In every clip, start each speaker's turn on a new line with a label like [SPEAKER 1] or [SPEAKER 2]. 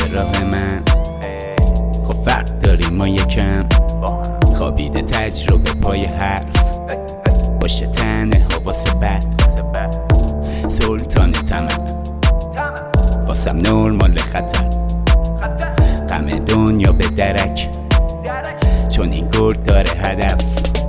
[SPEAKER 1] راه من خب فرق داریم ما یکم خوابیده تجربه پای حرف باشه تنه حواس بد سلطان تمن واسم نرمال خطر غم دنیا به درک چون این گرد داره هدف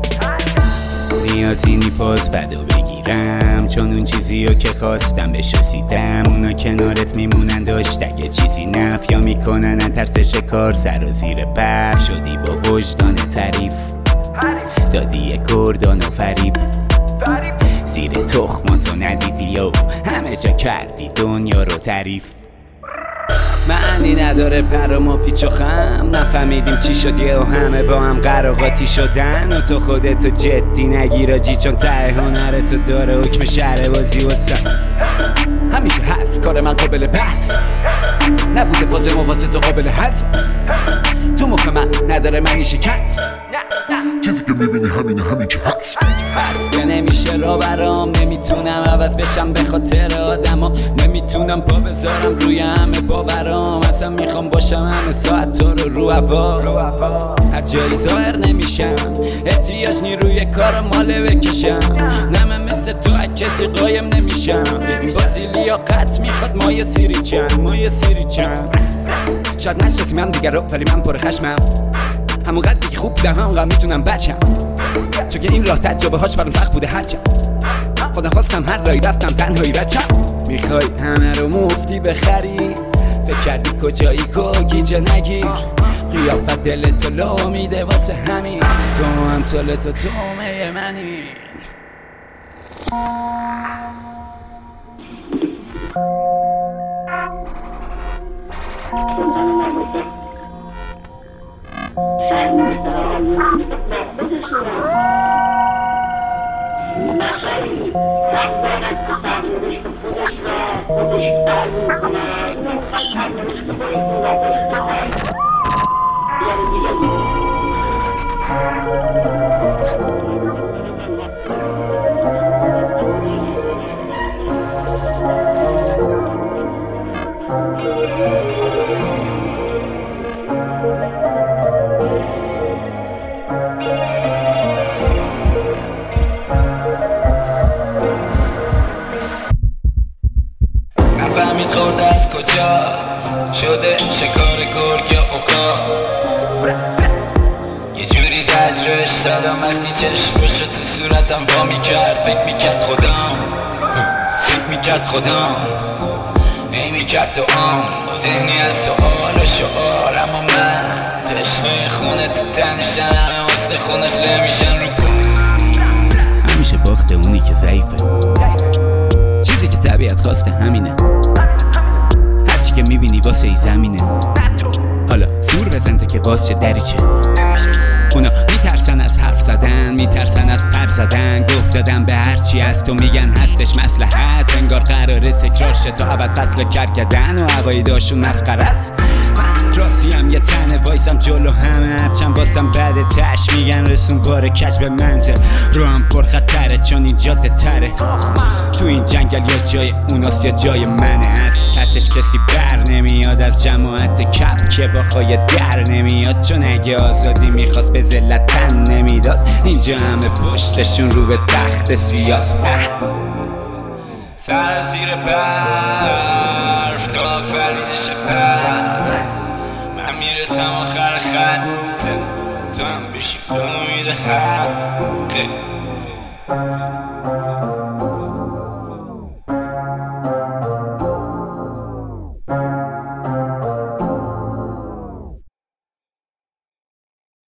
[SPEAKER 1] نیازی نیفاز بدو بگیرم چون اون چیزیو که خواستم بهش رسیدم اونا کنارت میمونن داشت اگه چیزی نفیا میکنن ترس شکار سر و زیر بر شدی با وجدان تعریف دادی یه گردان و فریب زیر تخماتو ندیدی و همه جا کردی دنیا رو تعریف معنی نداره پر ما پیچ و خم نفهمیدیم چی شد و همه با هم قراقاتی شدن و تو خودتو جدی نگیر آجی چون ته هنرتو داره حکم شهر بازی واسم همیشه هست کار من قابل بحث نبوده فاز ما واسه تو قابل هضم تو مخ من نداره معنی شکست
[SPEAKER 2] چیزی که میبینی همینه همین که هست
[SPEAKER 1] بس که نمیشه را برام نمیتونم عوض بشم به خاطر آدم ها نمیتونم پا بذارم روی همه باورام اصلا میخوام باشم همه ساعت تو رو هوا هر جایی ظاهر نمیشم احتیاج نیروی کار ماله بکشم نه من مثل تو از کسی قایم نمیشم این بازی لیاقت میخواد مایه سیری چند شاید نشناسی من دیگر رو ولی من پر خشمم همون قدری که خوب بودم همون قدر میتونم بچم چون که این راه تجربه هاش برام سخت بوده هرچند خودم خواستم هر رایی رفتم تنهایی بچم میخوای همه رو مفتی بخری فکر کردی کجایی که گیجه نگیر قیافت دلتو لو میده واسه همین تو هم سالتو تومه منی نفهمید خورده از کجا شده شکار گرگ یا عقاب یه جوری زجرش دادم وقتی چشمشو تو صورتم وا میکرد فکر میکرد خودم ای میکرد دعام ذهنی از سؤال و شعار اما من تشنه خونه تو تنشم واسه خونش نمیشن رو همیشه باخته اونی که ضعیفه چیزی که طبیعت خواسته همینه هرچی که میبینی واسه ای زمینه حالا زور بزن تا که واسه دریچه اونا میترسن از حرف زدن میترسن از پر زدن گفت دادن به هرچی از تو میگن هستش مصلحت انگار قراره تکرار شه تا ابد فصل کرگدن و عقایداشون مسخره است من راستیم یه تنه وایسم جلو همه هرچند باسم بعد تش میگن رسون بار کج به منزل رو هم پر خطره چون این جاده تره تو این جنگل یا جای اوناست یا جای منه از پسش کسی بر نمیاد از جماعت کپ که با خواهی در نمیاد چون اگه آزادی میخواست به ذلت تن نمیداد اینجا همه پشتشون رو به تخت سیاست سر زیر برف تا آفرینش بعد من میرسم آخر خط تو هم بشی امید حقه